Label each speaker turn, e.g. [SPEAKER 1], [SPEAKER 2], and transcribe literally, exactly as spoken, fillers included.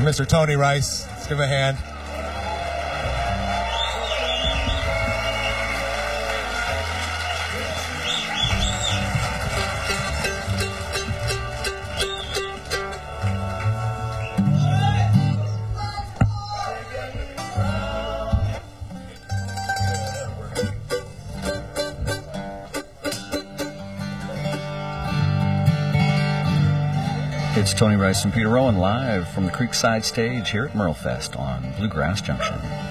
[SPEAKER 1] Mister Tony Rice. Let's give him a hand.
[SPEAKER 2] It's Tony Rice and Peter Rowan live from the Creekside stage here at Merle Fest on Bluegrass Junction.